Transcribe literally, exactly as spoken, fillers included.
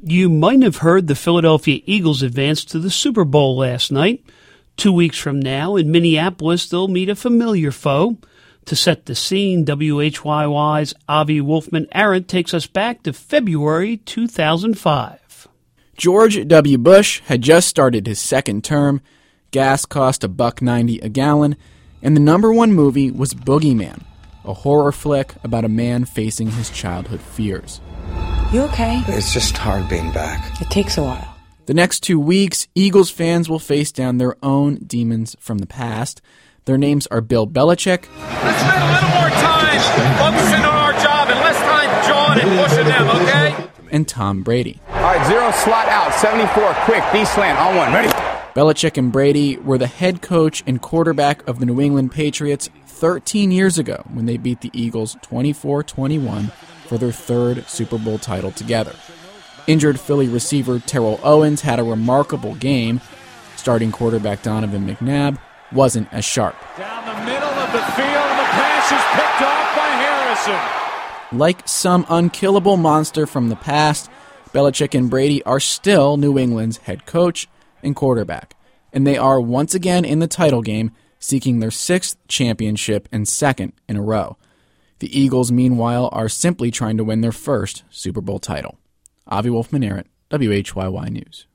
You might have heard the Philadelphia Eagles advanced to the Super Bowl last night. Two weeks from now, in Minneapolis, they'll meet a familiar foe. To set the scene, W H Y Y's Avi Wolfman-Arent takes us back to February two thousand five. George W. Bush had just started his second term, gas cost a buck ninety a gallon, and the number one movie was Boogeyman, a horror flick about a man facing his childhood fears. You okay? It's just hard being back. It takes a while. The next two weeks, Eagles fans will face down their own demons from the past. Their names are Bill Belichick. Let's spend a little more time focusing on our job and less time jawing and pushing them, okay? And Tom Brady. All right, zero, slot out, seventy-four, quick, D-slant, on one, ready? Belichick and Brady were the head coach and quarterback of the New England Patriots thirteen years ago when they beat the Eagles twenty-four twenty-one for their third Super Bowl title together. Injured Philly receiver Terrell Owens had a remarkable game. Starting quarterback Donovan McNabb wasn't as sharp. Down the middle of the field, and the pass is picked off by Harrison. Like some unkillable monster from the past, Belichick and Brady are still New England's head coach and quarterback, and they are once again in the title game, seeking their sixth championship and second in a row. The Eagles, meanwhile, are simply trying to win their first Super Bowl title. Avi Wolfman-Arent, W H Y Y News.